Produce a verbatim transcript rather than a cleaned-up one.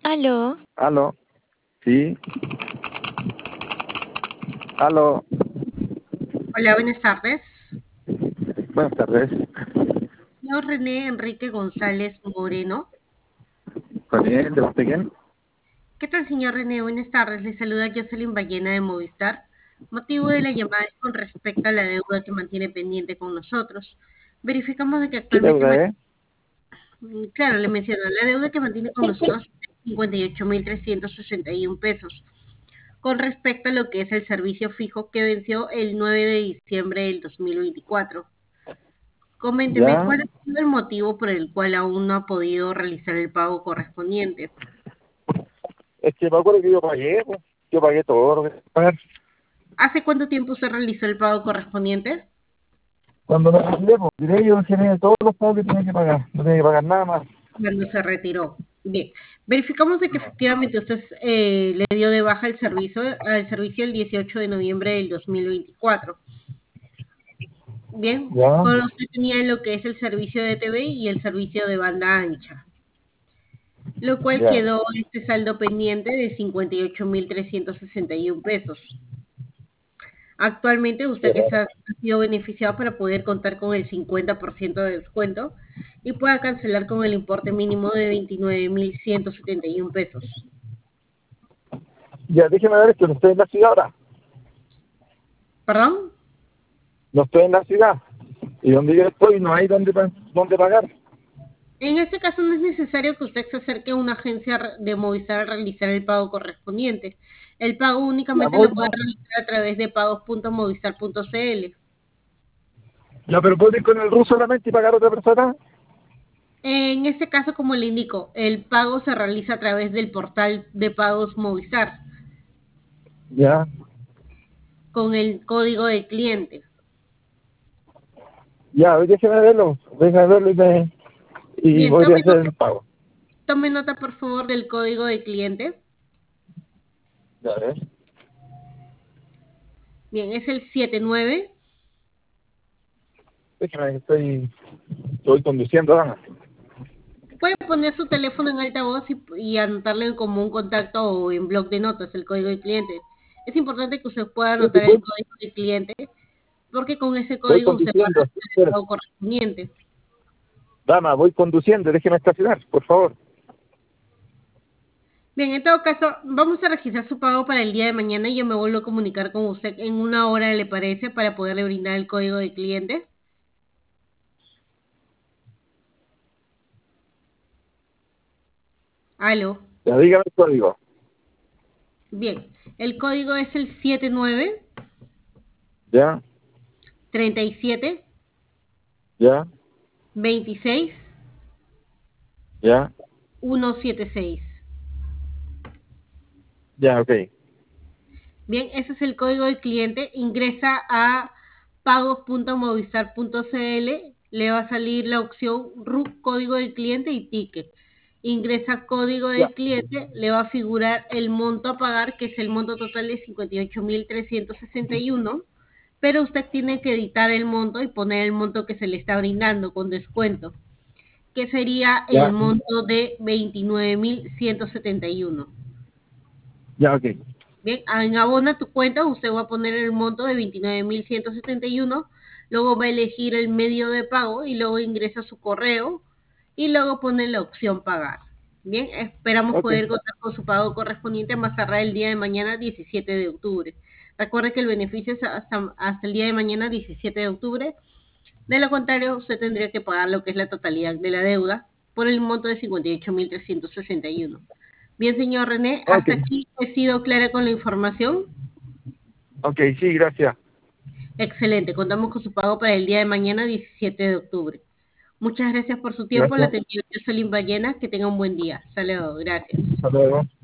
Aló, Aló, sí, aló, Hola, buenas tardes. buenas tardes. Señor René Enrique González Moreno. ¿Con quién? ¿De parte de quién? ¿Qué tal, señor René? Buenas tardes. Le saluda Jocelyn Ballena de Movistar. Motivo de la llamada es con respecto a la deuda que mantiene pendiente con nosotros. Verificamos de que ¿Qué actualmente, deuda man- es? mm, claro, le menciono, la deuda que mantiene con nosotros es cincuenta y ocho mil trescientos sesenta y uno pesos, con respecto a lo que es el servicio fijo que venció el nueve de diciembre del dos mil veinticuatro. Coménteme, Ya, ¿cuál ha sido el motivo por el cual aún no ha podido realizar el pago correspondiente? es que me acuerdo que yo pagué, pues. Yo pagué todo lo que tenía que pagar. ¿Hace cuánto tiempo usted realizó el pago correspondiente? Cuando me retiré, pues, diré yo generé todos los pagos que tenía que pagar. No tenía que pagar nada más. Cuando se retiró. Bien, verificamos de que efectivamente usted eh, le dio de baja el servicio, al servicio el dieciocho de noviembre del dos mil veinticuatro. Bien, Ya, con usted tenía lo que es el servicio de T V y el servicio de banda ancha, lo cual ya, quedó este saldo pendiente de cincuenta y ocho mil trescientos sesenta y uno pesos. Actualmente usted que se ya, ha sido beneficiado para poder contar con el cincuenta por ciento de descuento y pueda cancelar con el importe mínimo de veintinueve mil ciento setenta y uno pesos. ya, déjeme ver esto, no estoy en la ciudad ahora. ¿Perdón? No estoy en la ciudad. Y donde yo estoy no hay donde, pa- donde pagar. En este caso no es necesario que usted se acerque a una agencia de Movistar a realizar el pago correspondiente. El pago Ya únicamente voy, lo puede no. realizar a través de pagos punto movistar punto c l. Ya, pero puedo ir con el RUS solamente y pagar a otra persona. En este caso, como le indico, el pago se realiza a través del portal de pagos Movistar Ya, con el código de cliente. ya, déjeme verlo. Déjeme verlo y, me, y Bien, voy a tome hacer nota, el pago. tome nota por favor del código de cliente. Ya, ves. Bien, es el siete nueve. Déjame, estoy, estoy conduciendo, dama. Puede poner su teléfono en altavoz y, y anotarle como un contacto o en bloc de notas el código de cliente. Es importante que usted pueda Sí, sí, anotar el voy, código de cliente porque con ese voy código usted puede conduciendo. realizar el Espera. pago correspondiente. Dama, voy conduciendo, déjeme estacionar, por favor. Bien, en todo caso, vamos a registrar su pago para el día de mañana y yo me vuelvo a comunicar con usted en una hora, ¿le parece? Para poderle brindar el código de cliente. Aló. Ya, dígame el código. Bien, el código es el siete nueve Ya, treinta y siete ya, veintiséis ya, ciento setenta y seis. ya, ok. Bien, ese es el código del cliente. Ingresa a pagos punto movistar punto c l. Le va a salir la opción R U C, código del cliente y ticket. Ingresa código Ya, del cliente, le va a figurar el monto a pagar, que es el monto total de cincuenta y ocho mil trescientos sesenta y uno, pero usted tiene que editar el monto y poner el monto que se le está brindando con descuento, que sería el ya, monto de veintinueve mil ciento setenta y uno. ya, ok. Bien, en abona tu cuenta, usted va a poner el monto de veintinueve mil ciento setenta y uno, luego va a elegir el medio de pago y luego ingresa su correo y luego pone la opción pagar. Bien, esperamos Ok, poder contar con su pago correspondiente más tarde el día de mañana, diecisiete de octubre. Recuerde que el beneficio es hasta, hasta el día de mañana, diecisiete de octubre. De lo contrario, usted tendría que pagar lo que es la totalidad de la deuda por el monto de cincuenta y ocho mil trescientos sesenta y uno. Bien, señor René, ok, hasta aquí he sido clara con la información. ok, sí, gracias. Excelente, contamos con su pago para el día de mañana, diecisiete de octubre. Muchas gracias por su tiempo. La Gracias. atendió Jocelyn Ballena. Que tenga un buen día. Saludos, gracias. Hasta luego.